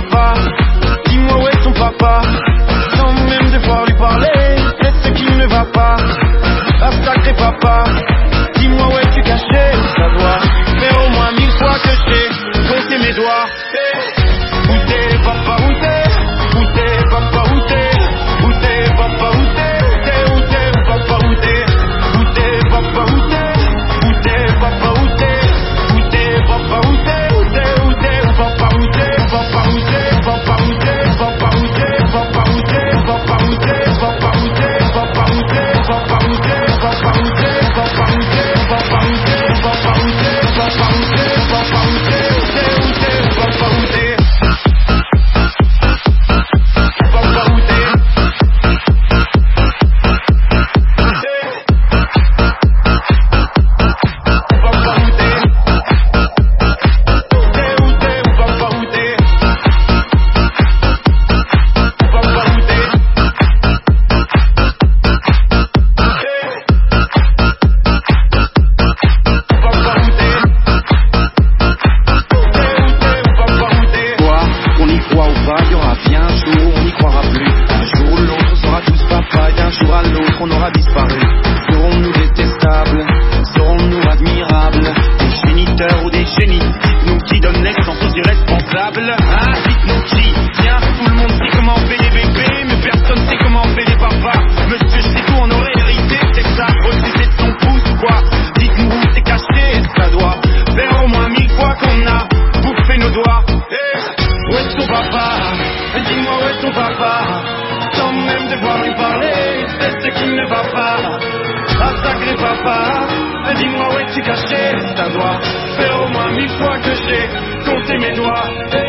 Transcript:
papa, dis-moi où est ton papa, sans même devoir lui parler, est-ce qu'il ne va pas? Ah sacré papa, dis-moi où es-tu caché? Ça doit faire au moins 1000 fois que je t'ai compté mes doigts. Où t'es papa, où t'es? Où t'es papa, où t'es? Où t'es papa, où t'es? Où t'es, où t'es, où papa, où t'es? Où t'es papa, où t'es? Où t'es papa, où t'es? Où t'es papa, où t'es? Où t'es, où t'es, où papa, où t'es? Papa, où t'es? Papa, où t'es? Papa, où t'es? Papa, où t'es? Papa, où t'es? Papa, où t'es? Papa, où t'es? Papa, où t'es? Papa, où t'es? Papa, où t'es? Papa, où t'es? Papa, où t'es? Papa, où t'es? Papa, où t'es? Où t'es, où t'es, où papa, où t'es? On aura disparu. Serons-nous détestables? Serons-nous admirables? Des géniteurs ou des génies? Nous qui donnent naissance aux irresponsables? Ah, dites-nous qui? Tiens, tout le monde sait comment fait les bébés, mais personne sait comment fait les papas. Monsieur, je sais tout, on aurait hérité, c'est que ça, refusé de son pouce ou quoi? Dites-nous où c'est caché, ça doit faire au moins 1000 fois qu'on a bouffé nos doigts. Où est ton papa? Dis-moi où est ton papa? Sans même devoir lui parler, c'est ce qui ne va pas. Ah sacré papa, dis-moi où es-tu caché? Ça doit faire au moins 1000 fois que j'ai compté mes doigts.